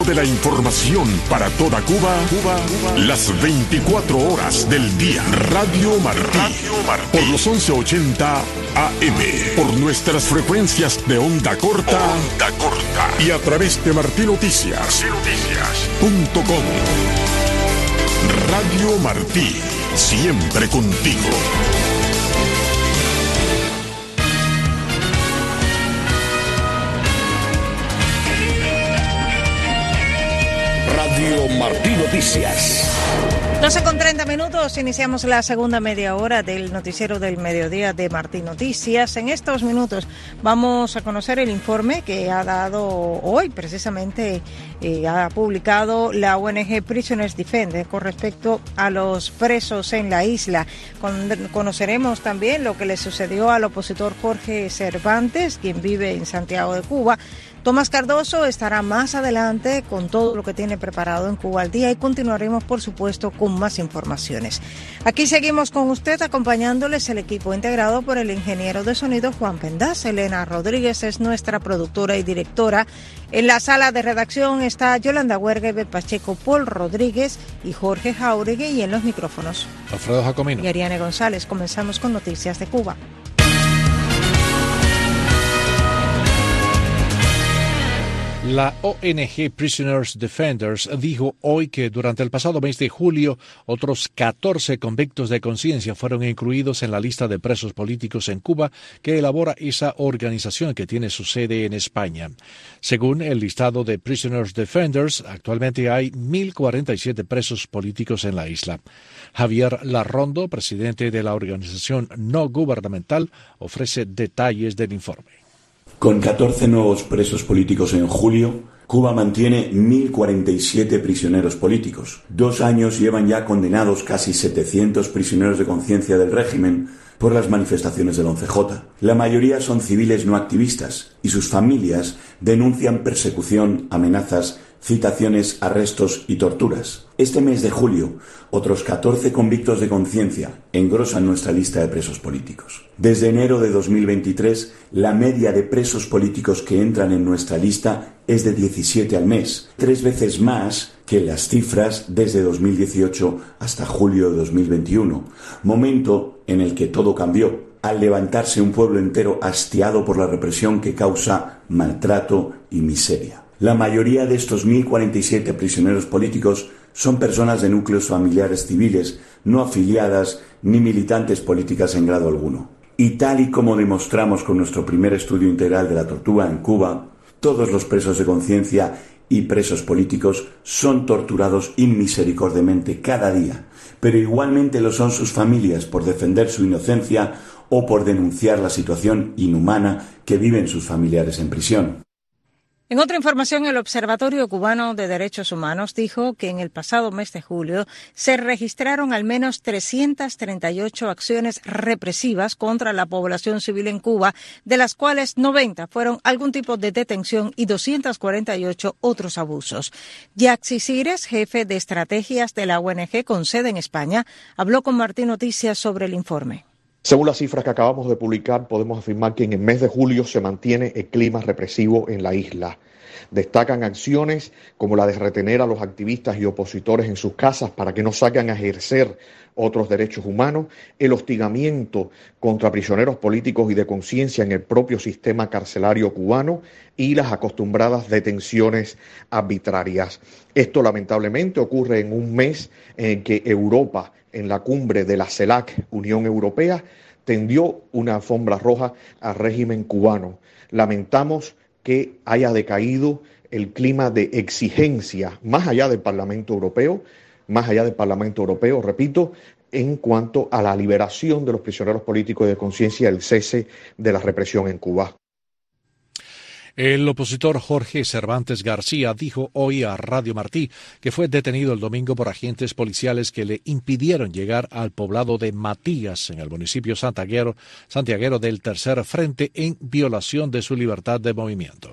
De la información para toda Cuba, las 24 horas del día. Radio Martí, por los 1180 AM, por nuestras frecuencias de onda corta, y a través de martinoticias.com. Radio Martí, siempre contigo. Radio Martí Noticias. 12:30, iniciamos la segunda media hora del noticiero del mediodía de Martí Noticias. En estos minutos vamos a conocer el informe que ha dado hoy, precisamente ha publicado la ONG Prisoners Defenders con respecto a los presos en la isla. Conoceremos también lo que le sucedió al opositor Jorge Cervantes, quien vive en Santiago de Cuba. Tomás Cardoso estará más adelante con todo lo que tiene preparado en Cuba al Día y continuaremos, por supuesto, con más informaciones. Aquí seguimos con usted, acompañándoles el equipo integrado por el ingeniero de sonido Juan Pendaz. Elena Rodríguez es nuestra productora y directora. En la sala de redacción está Yolanda Huerga, Ebe Pacheco, Paul Rodríguez y Jorge Jauregui, y en los micrófonos Alfredo Jacomino y Ariane González. Comenzamos con noticias de Cuba. La ONG Prisoners Defenders dijo hoy que durante el pasado mes de julio otros 14 convictos de conciencia fueron incluidos en la lista de presos políticos en Cuba que elabora esa organización que tiene su sede en España. Según el listado de Prisoners Defenders, actualmente hay 1.047 presos políticos en la isla. Javier Larrondo, presidente de la organización no gubernamental, ofrece detalles del informe. Con 14 nuevos presos políticos en julio, Cuba mantiene 1.047 prisioneros políticos. 2 años llevan ya condenados casi 700 prisioneros de conciencia del régimen por las manifestaciones del 11J. La mayoría son civiles no activistas y sus familias denuncian persecución, amenazas, citaciones, arrestos y torturas. Este mes de julio, otros 14 convictos de conciencia engrosan nuestra lista de presos políticos. Desde enero de 2023, la media de presos políticos que entran en nuestra lista es de 17 al mes, 3 veces más que las cifras desde 2018 hasta julio de 2021, momento en el que todo cambió, al levantarse un pueblo entero hastiado por la represión que causa maltrato y miseria. La mayoría de estos 1.047 prisioneros políticos son personas de núcleos familiares civiles, no afiliadas ni militantes políticas en grado alguno. Y tal y como demostramos con nuestro primer estudio integral de la tortura en Cuba, todos los presos de conciencia y presos políticos son torturados inmisericordiamente cada día, pero igualmente lo son sus familias por defender su inocencia o por denunciar la situación inhumana que viven sus familiares en prisión. En otra información, el Observatorio Cubano de Derechos Humanos dijo que en el pasado mes de julio se registraron al menos 338 acciones represivas contra la población civil en Cuba, de las cuales 90 fueron algún tipo de detención y 248 otros abusos. Yaxi Cires, jefe de estrategias de la ONG con sede en España, habló con Martí Noticias sobre el informe. Según las cifras que acabamos de publicar, podemos afirmar que en el mes de julio se mantiene el clima represivo en la isla. Destacan acciones como la de retener a los activistas y opositores en sus casas para que no salgan a ejercer otros derechos humanos, el hostigamiento contra prisioneros políticos y de conciencia en el propio sistema carcelario cubano y las acostumbradas detenciones arbitrarias. Esto lamentablemente ocurre en un mes en que Europa, en la cumbre de la CELAC, Unión Europea, tendió una alfombra roja al régimen cubano. Lamentamos que haya decaído el clima de exigencia más allá del Parlamento Europeo, repito, en cuanto a la liberación de los prisioneros políticos de conciencia y el cese de la represión en Cuba. El opositor Jorge Cervantes García dijo hoy a Radio Martí que fue detenido el domingo por agentes policiales que le impidieron llegar al poblado de Matías, en el municipio santiaguero del Tercer Frente, en violación de su libertad de movimiento.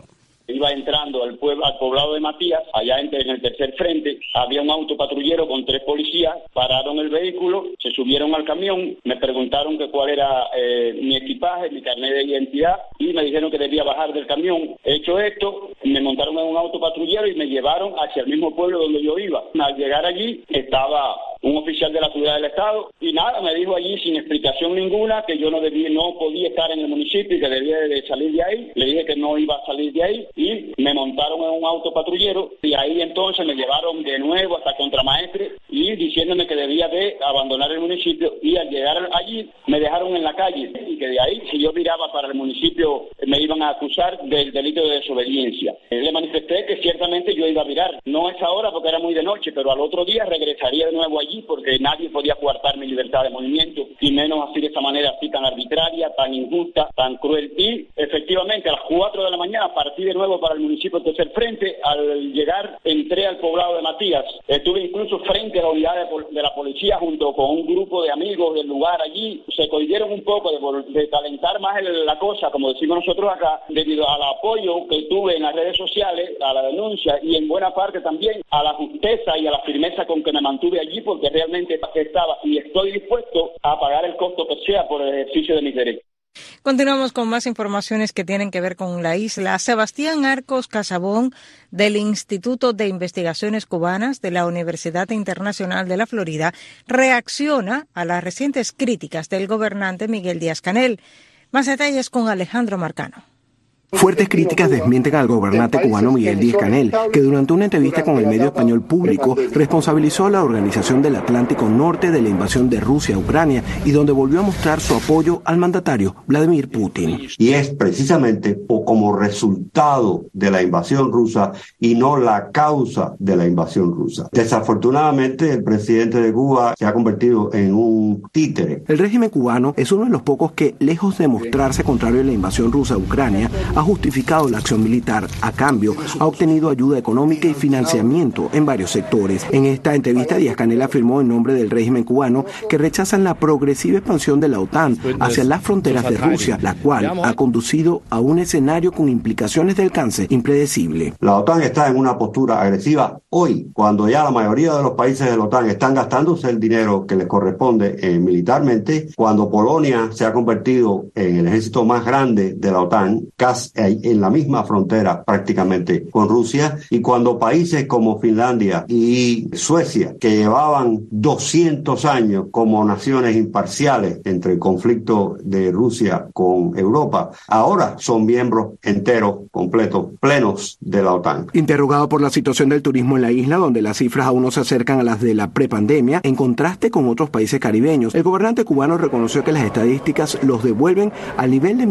Iba entrando al poblado de Matías, allá en el tercer frente, había un autopatrullero con 3 policías, pararon el vehículo, se subieron al camión, me preguntaron que cuál era mi equipaje, mi carnet de identidad, y me dijeron que debía bajar del camión. Hecho esto, me montaron en un autopatrullero y me llevaron hacia el mismo pueblo donde yo iba. Al llegar allí, estaba un oficial de la seguridad del Estado, y nada, me dijo allí sin explicación ninguna que yo no podía estar en el municipio y que debía de salir de ahí. Le dije que no iba a salir de ahí y me montaron en un autopatrullero y ahí entonces me llevaron de nuevo hasta Contramaestre y diciéndome que debía de abandonar el municipio, y al llegar allí me dejaron en la calle y que de ahí, si yo viraba para el municipio, me iban a acusar del delito de desobediencia. Le manifesté que ciertamente yo iba a virar, no a esa hora porque era muy de noche, pero al otro día regresaría de nuevo allí porque nadie podía coartar mi libertad de movimiento, y menos así de esa manera así tan arbitraria, tan injusta, tan cruel. Y efectivamente a las 4 de la mañana partí de nuevo para el municipio de Tercer Frente. Al llegar entré al poblado de Matías, estuve incluso frente a la unidad de la policía junto con un grupo de amigos del lugar allí. Se cohibieron un poco de calentar más la cosa, como decimos nosotros acá, debido al apoyo que tuve en las redes sociales, a la denuncia y en buena parte también a la justeza y a la firmeza con que me mantuve allí, porque realmente estaba y estoy dispuesto a pagar el costo que sea por el ejercicio de mis derechos. Continuamos con más informaciones que tienen que ver con la isla. Sebastián Arcos Casabón, del Instituto de Investigaciones Cubanas de la Universidad Internacional de la Florida, reacciona a las recientes críticas del gobernante Miguel Díaz-Canel. Más detalles con Alejandro Marcano. Fuertes críticas desmienten al gobernante cubano Miguel Díaz-Canel, que durante una entrevista con el medio español Público responsabilizó a la Organización del Atlántico Norte de la invasión de Rusia a Ucrania y donde volvió a mostrar su apoyo al mandatario Vladimir Putin. Y es precisamente como resultado de la invasión rusa y no la causa de la invasión rusa. Desafortunadamente, el presidente de Cuba se ha convertido en un títere. El régimen cubano es uno de los pocos que, lejos de mostrarse contrario a la invasión rusa a Ucrania, ha justificado la acción militar. A cambio, ha obtenido ayuda económica y financiamiento en varios sectores. En esta entrevista, Díaz-Canel afirmó en nombre del régimen cubano que rechazan la progresiva expansión de la OTAN hacia las fronteras de Rusia, la cual ha conducido a un escenario con implicaciones de alcance impredecible. La OTAN está en una postura agresiva hoy, cuando ya la mayoría de los países de la OTAN están gastándose el dinero que les corresponde militarmente, cuando Polonia se ha convertido en el ejército más grande de la OTAN, casi en la misma frontera prácticamente con Rusia, y cuando países como Finlandia y Suecia, que llevaban 200 años como naciones imparciales entre el conflicto de Rusia con Europa, ahora son miembros enteros, completos, plenos de la OTAN. Interrogado por la situación del turismo en la isla, donde las cifras aún no se acercan a las de la prepandemia, en contraste con otros países caribeños, el gobernante cubano reconoció que las estadísticas los devuelven al nivel de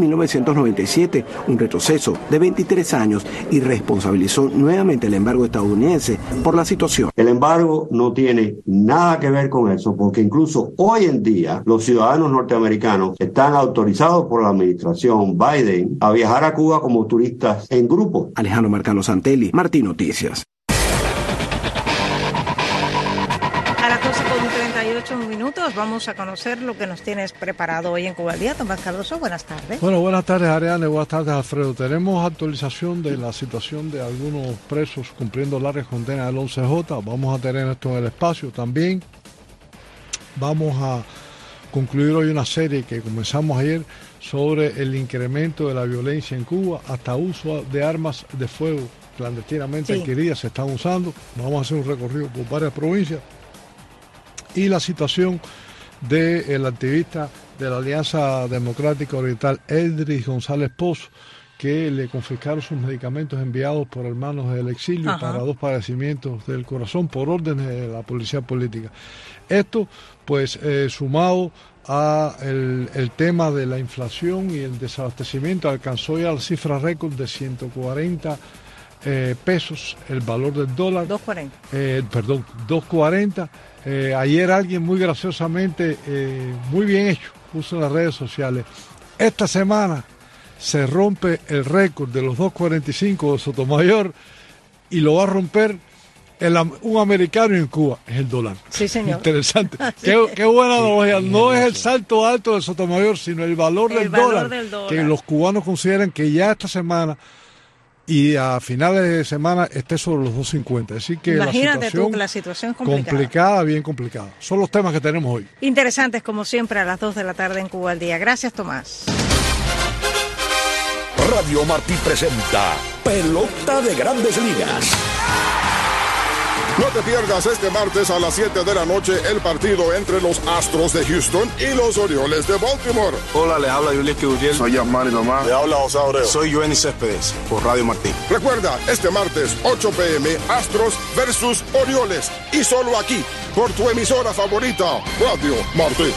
1997, un retroceso de 23 años, y responsabilizó nuevamente el embargo estadounidense por la situación. El embargo no tiene nada que ver con eso, porque incluso hoy en día los ciudadanos norteamericanos están autorizados por la administración Biden a viajar a Cuba como turistas en grupo. Alejandro Marcano Santelli, Martín Noticias. A las 12:38 minutos vamos a conocer lo que nos tienes preparado hoy en Cuba al Día. Tomás Cardoso, buenas tardes. Bueno, buenas tardes, Ariane, buenas tardes, Alfredo. Tenemos actualización de la situación de algunos presos cumpliendo largas condenas del 11J. Vamos a tener esto en el espacio también. Vamos a concluir hoy una serie que comenzamos ayer sobre el incremento de la violencia en Cuba, hasta uso de armas de fuego clandestinamente adquiridas se están usando. Vamos a hacer un recorrido por varias provincias. Y la situación del activista de la Alianza Democrática Oriental, Eldris González Pozo, que le confiscaron sus medicamentos enviados por hermanos del exilio para 2 padecimientos del corazón por órdenes de la policía política. Esto, pues, sumado a el tema de la inflación y el desabastecimiento, alcanzó ya la cifra récord de 140 pesos el valor del dólar. 2.40. Ayer alguien muy graciosamente, muy bien hecho, puso en las redes sociales: esta semana se rompe el récord de los 2.45 de Sotomayor y lo va a romper un americano en Cuba, es el dólar. Sí, señor. Interesante. Qué buena analogía. No es el salto alto de Sotomayor, sino el valor del dólar, que los cubanos consideran que ya esta semana y a finales de semana esté sobre los 2.50. Así que imagínate tú que la situación es complicada, bien complicada. Son los temas que tenemos hoy. Interesantes como siempre a las 2 de la tarde en Cuba al Día. Gracias, Tomás. Radio Martí presenta Pelota de Grandes Ligas. No te pierdas este martes a las 7 de la noche el partido entre los Astros de Houston y los Orioles de Baltimore. Hola, les habla Julián Gutiérrez. Soy Yasmani Tomás. Le habla José Abreu. Soy Joenny Céspedes por Radio Martí. Recuerda, este martes 8 p.m. Astros versus Orioles y solo aquí por tu emisora favorita, Radio Martí.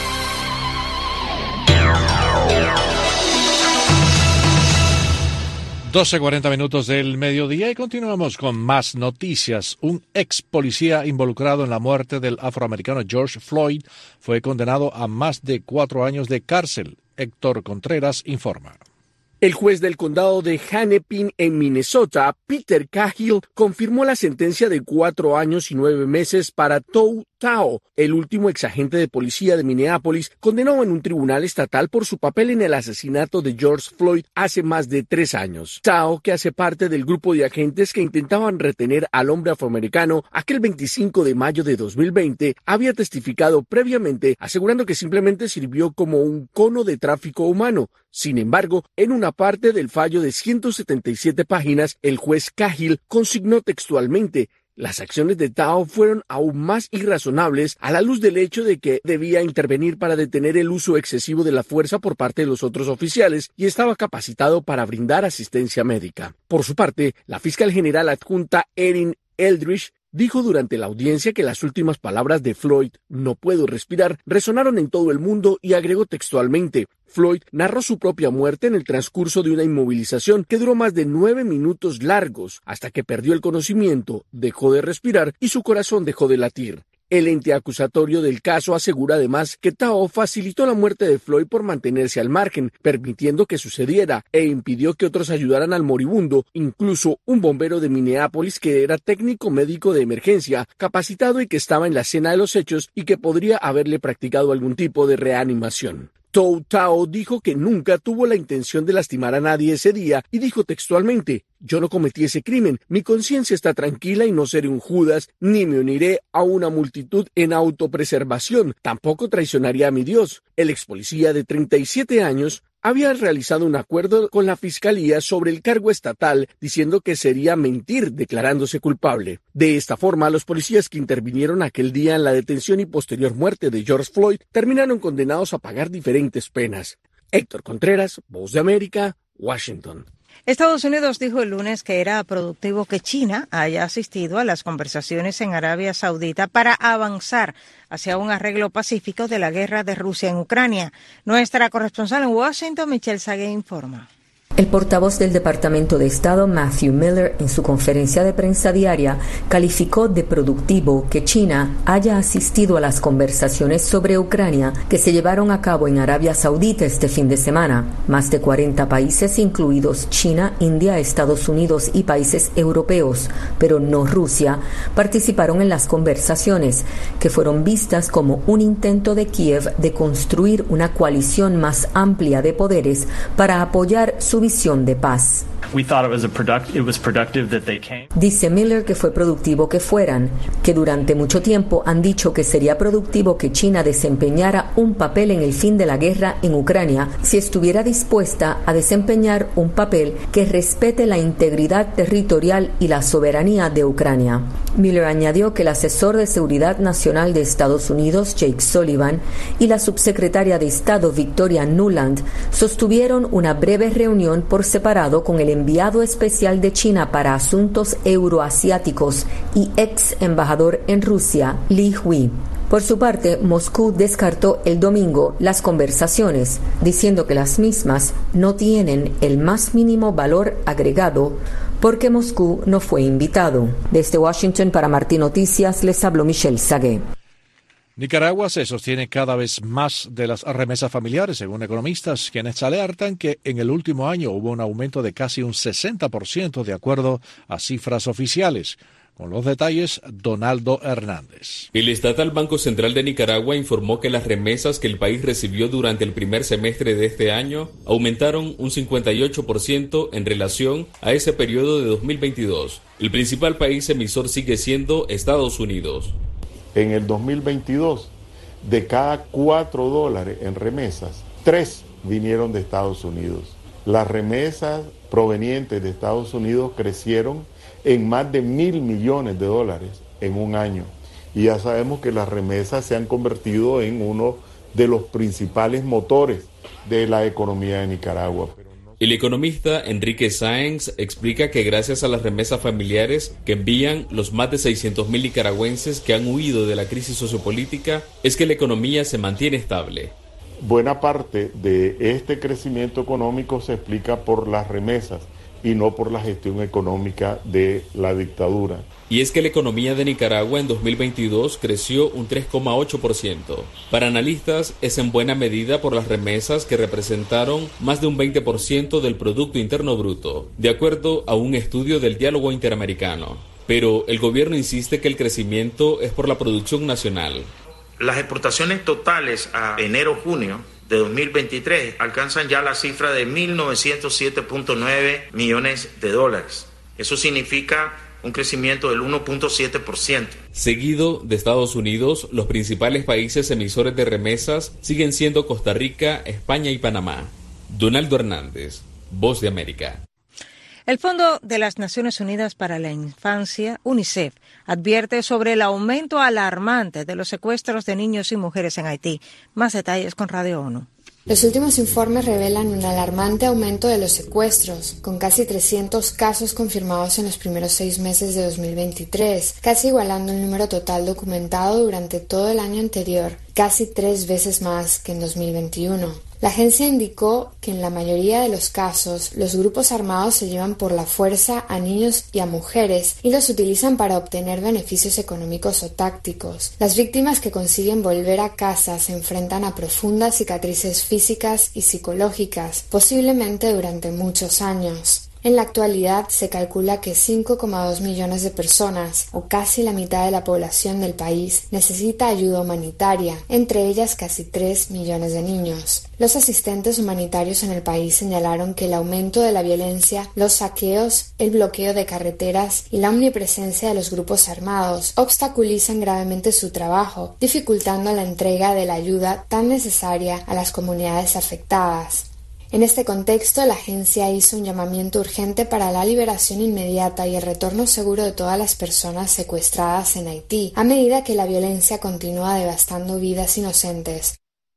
12:40 del mediodía y continuamos con más noticias. Un ex policía involucrado en la muerte del afroamericano George Floyd fue condenado a más de 4 años de cárcel. Héctor Contreras informa. El juez del condado de Hennepin en Minnesota, Peter Cahill, confirmó la sentencia de 4 años y 9 meses para Tou Thao, el último exagente de policía de Minneapolis, condenado en un tribunal estatal por su papel en el asesinato de George Floyd hace más de 3 años. Thao, que hace parte del grupo de agentes que intentaban retener al hombre afroamericano aquel 25 de mayo de 2020, había testificado previamente asegurando que simplemente sirvió como un cono de tráfico humano. Sin embargo, en una parte del fallo de 177 páginas, el juez Cahill consignó textualmente: las acciones de Thao fueron aún más irrazonables a la luz del hecho de que debía intervenir para detener el uso excesivo de la fuerza por parte de los otros oficiales y estaba capacitado para brindar asistencia médica. Por su parte, la fiscal general adjunta Erin Eldridge dijo durante la audiencia que las últimas palabras de Floyd, "no puedo respirar", resonaron en todo el mundo y agregó textualmente: Floyd narró su propia muerte en el transcurso de una inmovilización que duró más de 9 minutos largos, hasta que perdió el conocimiento, dejó de respirar y su corazón dejó de latir. El ente acusatorio del caso asegura además que Thao facilitó la muerte de Floyd por mantenerse al margen, permitiendo que sucediera, e impidió que otros ayudaran al moribundo, incluso un bombero de Minneapolis que era técnico médico de emergencia, capacitado y que estaba en la escena de los hechos y que podría haberle practicado algún tipo de reanimación. Tou Thao dijo que nunca tuvo la intención de lastimar a nadie ese día y dijo textualmente: "Yo no cometí ese crimen, mi conciencia está tranquila y no seré un Judas, ni me uniré a una multitud en autopreservación, tampoco traicionaría a mi Dios". El ex policía de 37 años había realizado un acuerdo con la fiscalía sobre el cargo estatal, diciendo que sería mentir declarándose culpable. De esta forma, los policías que intervinieron aquel día en la detención y posterior muerte de George Floyd terminaron condenados a pagar diferentes penas. Héctor Contreras, Voz de América, Washington. Estados Unidos dijo el lunes que era productivo que China haya asistido a las conversaciones en Arabia Saudita para avanzar hacia un arreglo pacífico de la guerra de Rusia en Ucrania. Nuestra corresponsal en Washington, Michelle Sagué, informa. El portavoz del Departamento de Estado, Matthew Miller, en su conferencia de prensa diaria, calificó de productivo que China haya asistido a las conversaciones sobre Ucrania que se llevaron a cabo en Arabia Saudita este fin de semana. Más de 40 países, incluidos China, India, Estados Unidos y países europeos, pero no Rusia, participaron en las conversaciones, que fueron vistas como un intento de Kiev de construir una coalición más amplia de poderes para apoyar su visión de paz. Dice Miller que fue productivo que fueran, que durante mucho tiempo han dicho que sería productivo que China desempeñara un papel en el fin de la guerra en Ucrania si estuviera dispuesta a desempeñar un papel que respete la integridad territorial y la soberanía de Ucrania. Miller añadió que el asesor de Seguridad Nacional de Estados Unidos, Jake Sullivan, y la subsecretaria de Estado, Victoria Nuland, sostuvieron una breve reunión por separado con el enviado especial de China para asuntos euroasiáticos y ex embajador en Rusia, Li Hui. Por su parte, Moscú descartó el domingo las conversaciones, diciendo que las mismas no tienen el más mínimo valor agregado porque Moscú no fue invitado. Desde Washington para Martí Noticias les habló Michelle Sagué. Nicaragua se sostiene cada vez más de las remesas familiares, según economistas, quienes alertan que en el último año hubo un aumento de casi un 60% de acuerdo a cifras oficiales. Con los detalles, Donaldo Hernández. El estatal Banco Central de Nicaragua informó que las remesas que el país recibió durante el primer semestre de este año aumentaron un 58% en relación a ese periodo de 2022. El principal país emisor sigue siendo Estados Unidos. En el 2022, de cada $4 en remesas, 3 vinieron de Estados Unidos. Las remesas provenientes de Estados Unidos crecieron en más de $1.000 millones en un año. Y ya sabemos que las remesas se han convertido en uno de los principales motores de la economía de Nicaragua. El economista Enrique Sáenz explica que gracias a las remesas familiares que envían los más de 600.000 nicaragüenses que han huido de la crisis sociopolítica, es que la economía se mantiene estable. Buena parte de este crecimiento económico se explica por las remesas y no por la gestión económica de la dictadura. Y es que la economía de Nicaragua en 2022 creció un 3,8%. Para analistas es en buena medida por las remesas que representaron más de un 20% del Producto Interno Bruto, de acuerdo a un estudio del Diálogo Interamericano. Pero el gobierno insiste que el crecimiento es por la producción nacional. Las exportaciones totales a enero-junio de 2023 alcanzan ya la cifra de 1.907.9 millones de dólares. Eso significa un crecimiento del 1.7%. Seguido de Estados Unidos, los principales países emisores de remesas siguen siendo Costa Rica, España y Panamá. Donaldo Hernández, Voz de América. El Fondo de las Naciones Unidas para la Infancia, UNICEF, advierte sobre el aumento alarmante de los secuestros de niños y mujeres en Haití. Más detalles con Radio ONU. Los últimos informes revelan un alarmante aumento de los secuestros, con casi 300 casos confirmados en los primeros 6 meses de 2023, casi igualando el número total documentado durante todo el año anterior, casi 3 veces más que en 2021. La agencia indicó que en la mayoría de los casos, los grupos armados se llevan por la fuerza a niños y a mujeres y los utilizan para obtener beneficios económicos o tácticos. Las víctimas que consiguen volver a casa se enfrentan a profundas cicatrices físicas y psicológicas, posiblemente durante muchos años. En la actualidad se calcula que 5,2 millones de personas, o casi la mitad de la población del país, necesita ayuda humanitaria, entre ellas casi 3 millones de niños. Los asistentes humanitarios en el país señalaron que el aumento de la violencia, los saqueos, el bloqueo de carreteras y la omnipresencia de los grupos armados obstaculizan gravemente su trabajo, dificultando la entrega de la ayuda tan necesaria a las comunidades afectadas. En este contexto, la agencia hizo un llamamiento urgente para la liberación inmediata y el retorno seguro de todas las personas secuestradas en Haití, a medida que la violencia continúa devastando vidas inocentes.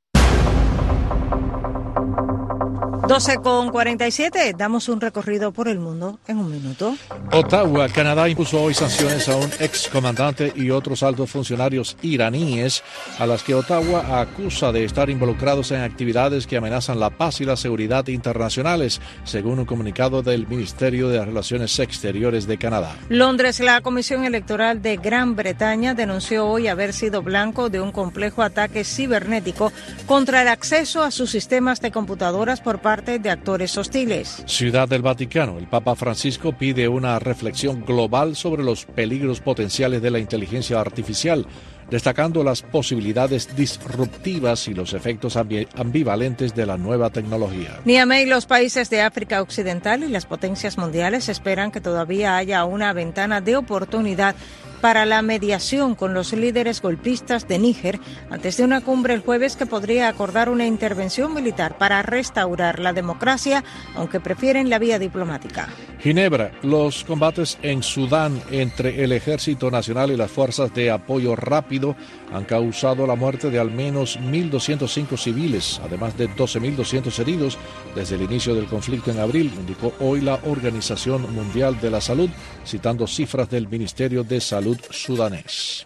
12:47, damos un recorrido por el mundo en un minuto. Ottawa, Canadá, impuso hoy sanciones a un excomandante y otros altos funcionarios iraníes a las que Ottawa acusa de estar involucrados en actividades que amenazan la paz y la seguridad internacionales, según un comunicado del Ministerio de Relaciones Exteriores de Canadá. Londres, la Comisión Electoral de Gran Bretaña denunció hoy haber sido blanco de un complejo ataque cibernético contra el acceso a sus sistemas de computadoras por parte de actores hostiles. Ciudad del Vaticano. El Papa Francisco pide una reflexión global sobre los peligros potenciales de la inteligencia artificial, destacando las posibilidades disruptivas y los efectos ambivalentes de la nueva tecnología. Niamey, los países de África Occidental y las potencias mundiales esperan que todavía haya una ventana de oportunidad para la mediación con los líderes golpistas de Níger antes de una cumbre el jueves que podría acordar una intervención militar para restaurar la democracia, aunque prefieren la vía diplomática. Ginebra, los combates en Sudán entre el Ejército Nacional y las Fuerzas de Apoyo Rápido han causado la muerte de al menos 1.205 civiles, además de 12.200 heridos desde el inicio del conflicto en abril, indicó hoy la Organización Mundial de la Salud, citando cifras del Ministerio de Salud sudanés.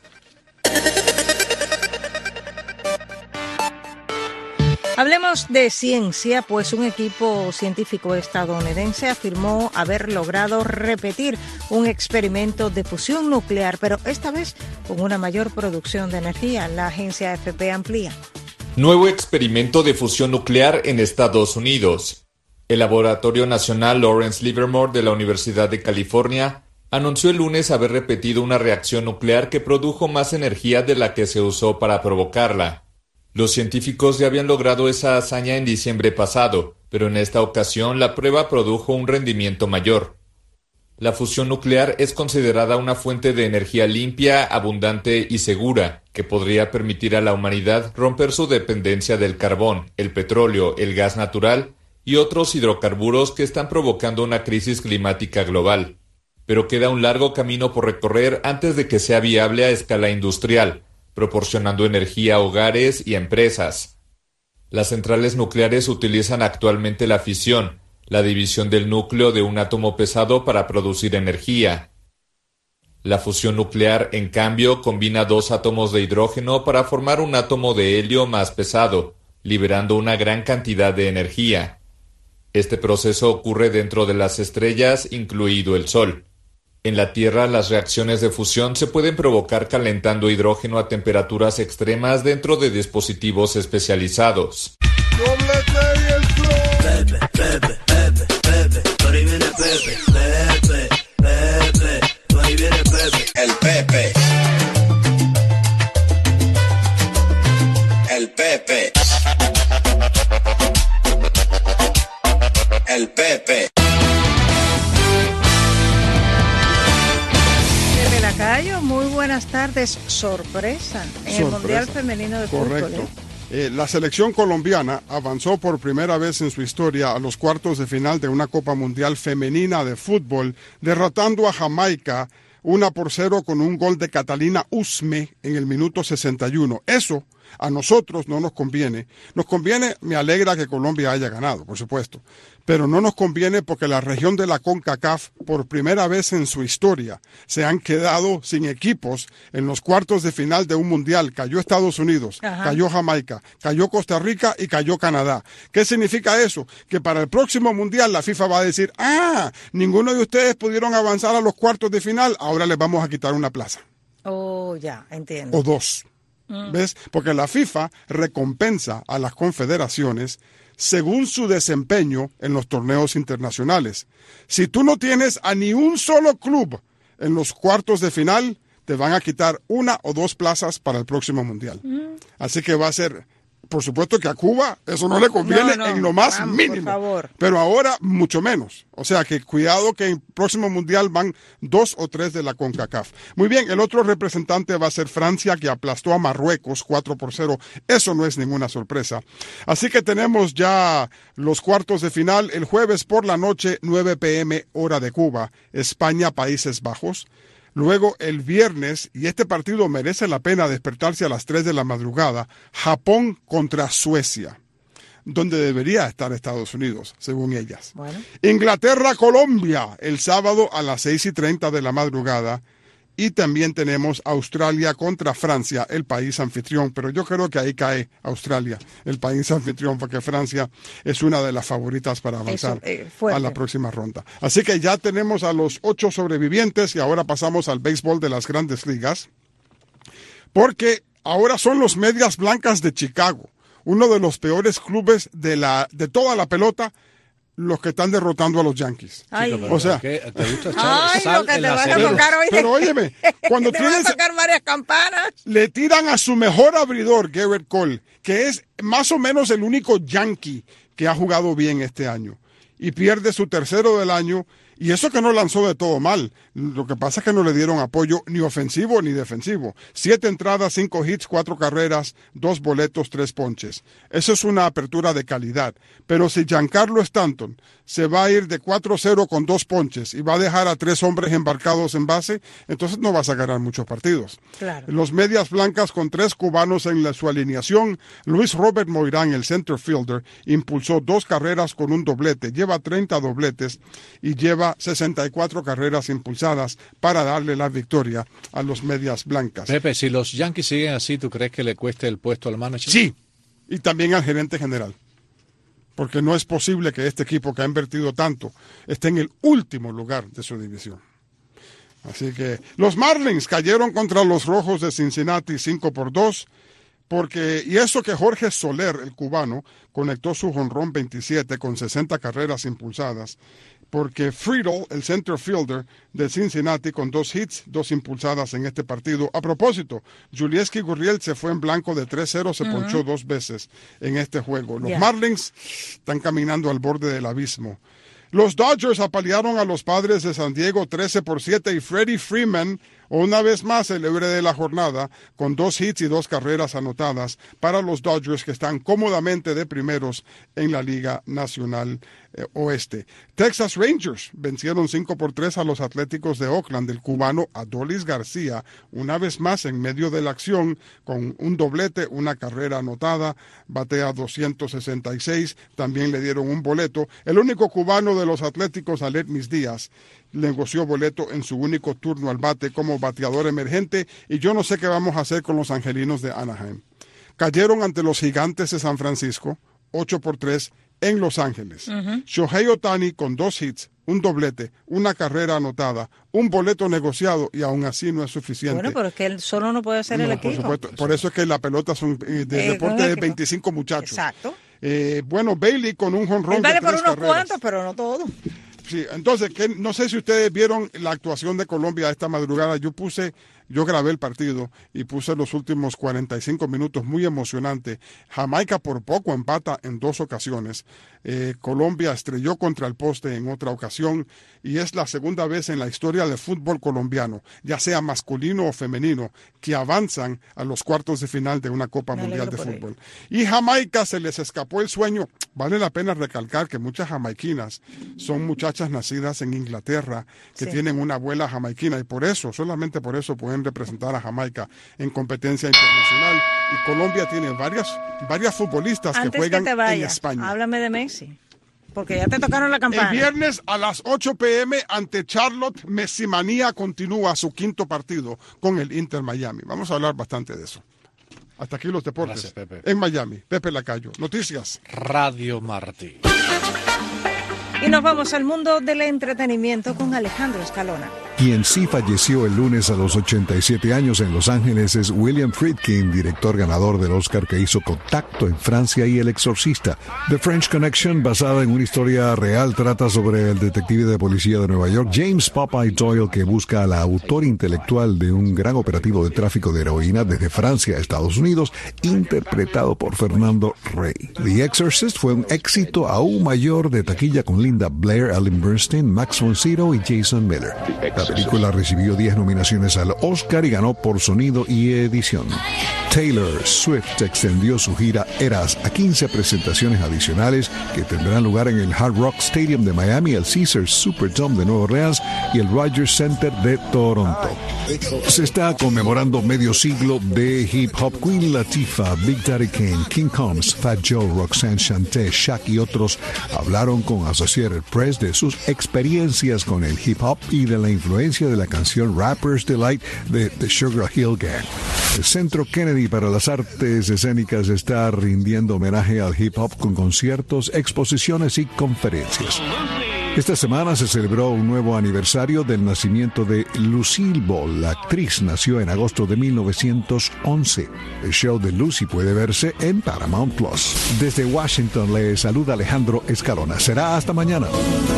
Hablemos de ciencia, pues un equipo científico estadounidense afirmó haber logrado repetir un experimento de fusión nuclear, pero esta vez con una mayor producción de energía. La agencia AFP amplía. Nuevo experimento de fusión nuclear en Estados Unidos. El Laboratorio Nacional Lawrence Livermore de la Universidad de California anunció el lunes haber repetido una reacción nuclear que produjo más energía de la que se usó para provocarla. Los científicos ya habían logrado esa hazaña en diciembre pasado, pero en esta ocasión la prueba produjo un rendimiento mayor. La fusión nuclear es considerada una fuente de energía limpia, abundante y segura, que podría permitir a la humanidad romper su dependencia del carbón, el petróleo, el gas natural y otros hidrocarburos que están provocando una crisis climática global. Pero queda un largo camino por recorrer antes de que sea viable a escala industrial, proporcionando energía a hogares y empresas. Las centrales nucleares utilizan actualmente la fisión, la división del núcleo de un átomo pesado para producir energía. La fusión nuclear, en cambio, combina dos átomos de hidrógeno para formar un átomo de helio más pesado, liberando una gran cantidad de energía. Este proceso ocurre dentro de las estrellas, incluido el Sol. En la Tierra, las reacciones de fusión se pueden provocar calentando hidrógeno a temperaturas extremas dentro de dispositivos especializados. El Pepe. El Pepe. El Pepe. Pepe Lacayo, muy buenas tardes. Sorpresa en el Mundial Femenino de Fútbol. Correcto. La selección colombiana avanzó por primera vez en su historia a los cuartos de final de una Copa Mundial Femenina de Fútbol, derrotando a Jamaica 1-0 con un gol de Catalina Usme en el minuto 61. Eso a nosotros no nos conviene. Nos conviene, me alegra que Colombia haya ganado, por supuesto, pero no nos conviene porque la región de la CONCACAF, por primera vez en su historia, se han quedado sin equipos en los cuartos de final de un mundial. Cayó Estados Unidos, cayó Jamaica, cayó Costa Rica y cayó Canadá. ¿Qué significa eso? Que para el próximo mundial la FIFA va a decir, ninguno de ustedes pudieron avanzar a los cuartos de final, ahora les vamos a quitar una plaza. Oh, ya, entiendo. O dos. ¿Ves? Porque la FIFA recompensa a las confederaciones según su desempeño en los torneos internacionales. Si tú no tienes a ni un solo club en los cuartos de final, te van a quitar 1 o 2 plazas para el próximo mundial. Así que va a ser, por supuesto que a Cuba eso no le conviene en lo más mínimo, por favor. Pero ahora mucho menos. O sea que cuidado que en el próximo mundial van 2 o 3 de la CONCACAF. Muy bien, el otro representante va a ser Francia, que aplastó a Marruecos 4-0. Eso no es ninguna sorpresa. Así que tenemos ya los cuartos de final el jueves por la noche, 9 p.m. hora de Cuba, España, Países Bajos. Luego el viernes, y este partido merece la pena despertarse a las 3 de la madrugada, Japón contra Suecia, donde debería estar Estados Unidos, según ellas. Bueno. Inglaterra, Colombia, el sábado a las 6:30 de la madrugada. Y también tenemos Australia contra Francia, el país anfitrión. Pero yo creo que ahí cae Australia, el país anfitrión, porque Francia es una de las favoritas para avanzar a la próxima ronda. Así que ya tenemos a los 8 sobrevivientes y ahora pasamos al béisbol de las Grandes Ligas. Porque ahora son los Medias Blancas de Chicago, uno de los peores clubes de toda la pelota, los que están derrotando a los Yankees. O sea, ¿te gusta echar lo que te vas a tocar hoy? Pero óyeme, cuando te van a tocar varias campanas. Le tiran a su mejor abridor, Garrett Cole, que es más o menos el único Yankee que ha jugado bien este año, y pierde su tercero del año. Y eso que no lanzó de todo mal. Lo que pasa es que no le dieron apoyo ni ofensivo ni defensivo. 7 entradas, 5 hits, 4 carreras, 2 boletos, 3 ponches. Eso es una apertura de calidad. Pero si Giancarlo Stanton se va a ir de 4-0 con 2 ponches y va a dejar a 3 hombres embarcados en base, entonces no vas a ganar muchos partidos. Claro. Los Medias Blancas con 3 cubanos en su alineación. Luis Robert Moirán, el center fielder, impulsó 2 carreras con un doblete. Lleva 30 dobletes y lleva 64 carreras impulsadas para darle la victoria a los Medias Blancas. Pepe, si los Yankees siguen así, ¿tú crees que le cueste el puesto al manager? Sí, y también al gerente general. Porque no es posible que este equipo que ha invertido tanto esté en el último lugar de su división. Así que los Marlins cayeron contra los Rojos de Cincinnati 5-2. Y eso que Jorge Soler, el cubano, conectó su jonrón 27 con 60 carreras impulsadas, porque Friedel, el center fielder de Cincinnati, con 2 hits, 2 impulsadas en este partido. A propósito, Julieski Gurriel se fue en blanco de 3-0, se ponchó 2 veces en este juego. Los Marlins están caminando al borde del abismo. Los Dodgers apalearon a los Padres de San Diego 13-7 y Freddie Freeman, una vez más el héroe de la jornada, con 2 hits y 2 carreras anotadas para los Dodgers, que están cómodamente de primeros en la Liga Nacional Oeste. Texas Rangers vencieron 5-3 a los Atléticos de Oakland. El cubano Adolis García, una vez más en medio de la acción, con un doblete, una carrera anotada, batea 266, también le dieron un boleto. El único cubano de los Atléticos, Aledmis Díaz, negoció boleto en su único turno al bate como bateador emergente, y yo no sé qué vamos a hacer con los angelinos de Anaheim. Cayeron ante los Gigantes de San Francisco, 8-3 en Los Ángeles. Shohei Ohtani con 2 hits, un doblete, una carrera anotada, un boleto negociado, y aún así no es suficiente. Bueno, pero es que él solo no puede hacer el equipo. Por supuesto, por eso es que la pelota es un deporte de 25 muchachos. Exacto. Bueno, Bailey con un jonrón de 3 por unos carreras. cuantos, pero no todo. Sí, entonces, no sé si ustedes vieron la actuación de Colombia esta madrugada. Yo grabé el partido y puse los últimos 45 minutos muy emocionante. Jamaica por poco empata en 2 ocasiones. Colombia estrelló contra el poste en otra ocasión, y es la segunda vez en la historia del fútbol colombiano, ya sea masculino o femenino, que avanzan a los cuartos de final de una Copa Mundial de Fútbol. Y Jamaica se les escapó el sueño. Vale la pena recalcar que muchas jamaiquinas son muchachas nacidas en Inglaterra, que tienen una abuela jamaiquina, y por eso, solamente por eso, pueden representar a Jamaica en competencia internacional. Y Colombia tiene varias futbolistas que juegan en España. Háblame de Messi, porque ya te tocaron la campana. El viernes a las 8 p.m. ante Charlotte, Messi Manía continúa su 5º partido con el Inter Miami. Vamos a hablar bastante de eso. Hasta aquí los deportes. Gracias, Pepe. En Miami, Pepe Lacayo. Noticias. Radio Martí. Y nos vamos al mundo del entretenimiento con Alejandro Escalona. Quien sí falleció el lunes a los 87 años en Los Ángeles es William Friedkin, director ganador del Oscar que hizo Contacto en Francia y El Exorcista. The French Connection, basada en una historia real, trata sobre el detective de policía de Nueva York, James Popeye Doyle, que busca a la autora intelectual de un gran operativo de tráfico de heroína desde Francia a Estados Unidos, interpretado por Fernando Rey. The Exorcist fue un éxito aún mayor de taquilla con Linda Blair, Ellen Bernstein, Max von Sydow y Jason Miller. La película recibió 10 nominaciones al Oscar y ganó por sonido y edición. Taylor Swift extendió su gira Eras a 15 presentaciones adicionales que tendrán lugar en el Hard Rock Stadium de Miami, el Caesars Superdome de Nueva Orleans y el Rogers Center de Toronto. Se está conmemorando medio siglo de hip hop. Queen Latifah, Big Daddy Kane, King Combs, Fat Joe, Roxanne Shante, Shaq y otros hablaron con Associated Press de sus experiencias con el hip hop y de la influencia de la canción Rapper's Delight de The Sugar Hill Gang. El Centro Kennedy para las Artes Escénicas está rindiendo homenaje al hip hop con conciertos, exposiciones y conferencias. Esta semana se celebró un nuevo aniversario del nacimiento de Lucille Ball. La actriz nació en agosto de 1911. El show de Lucy puede verse en Paramount Plus. Desde Washington le saluda Alejandro Escalona. Será hasta mañana.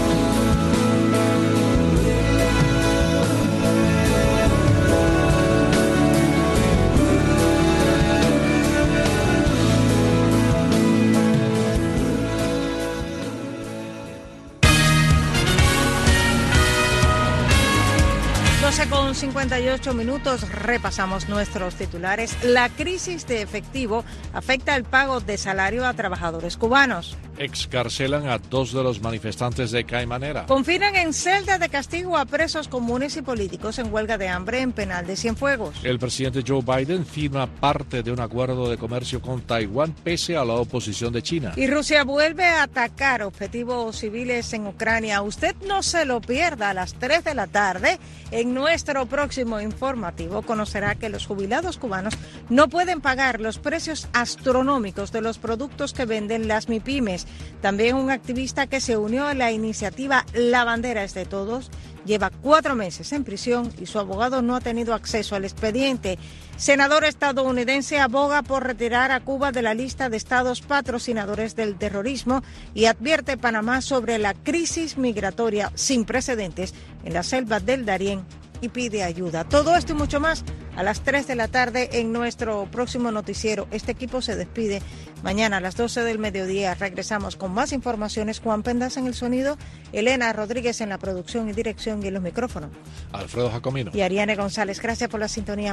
Con 58 minutos repasamos nuestros titulares. La crisis de efectivo afecta el pago de salario a trabajadores cubanos. Excarcelan a 2 de los manifestantes de Caimanera. Confinan en celda de castigo a presos comunes y políticos en huelga de hambre en penal de Cienfuegos. El presidente Joe Biden firma parte de un acuerdo de comercio con Taiwán pese a la oposición de China. Y Rusia vuelve a atacar objetivos civiles en Ucrania. Usted no se lo pierda a las 3 de la tarde. En nuestro próximo informativo conocerá que los jubilados cubanos no pueden pagar los precios astronómicos de los productos que venden las MIPYMES. También un activista que se unió a la iniciativa La Bandera es de Todos lleva 4 meses en prisión y su abogado no ha tenido acceso al expediente. Senador estadounidense aboga por retirar a Cuba de la lista de estados patrocinadores del terrorismo y advierte a Panamá sobre la crisis migratoria sin precedentes en la selva del Darién y pide ayuda. Todo esto y mucho más a las 3 de la tarde en nuestro próximo noticiero. Este equipo se despide. Mañana a las 12 del mediodía regresamos con más informaciones. Juan Pendas en el sonido, Elena Rodríguez en la producción y dirección y en los micrófonos. Alfredo Jacomino. Y Ariane González. Gracias por la sintonía.